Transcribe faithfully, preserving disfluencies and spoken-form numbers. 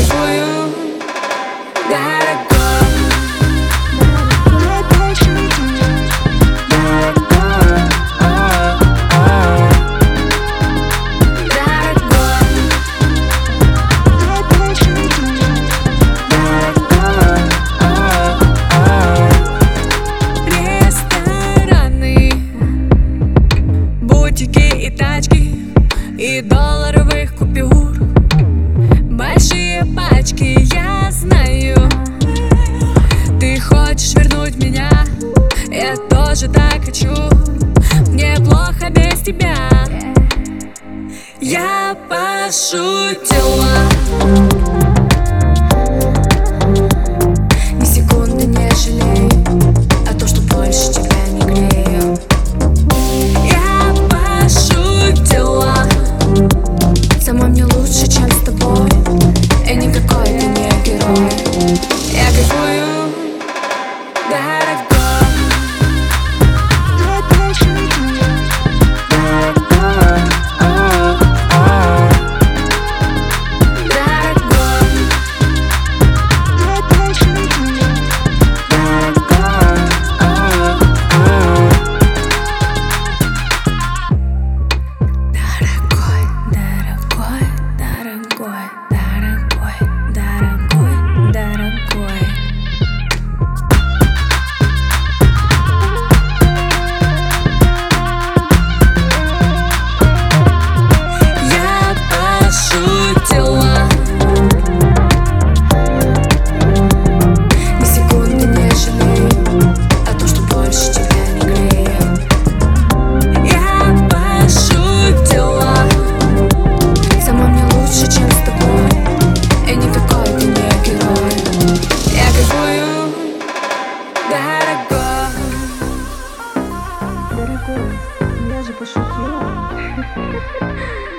кайфую, дорогой. И тачки, и долларовых купюр, большие пачки, я знаю. Ты хочешь вернуть меня, я тоже так хочу. Мне плохо без тебя. Я пошутила. Ни секунды не жалею о том, что больше тебя не грею. Сама мне лучше, чем с тобой, и никакой ты не герой. Я кайфую, дорогой. Дорогой, я же пошутила.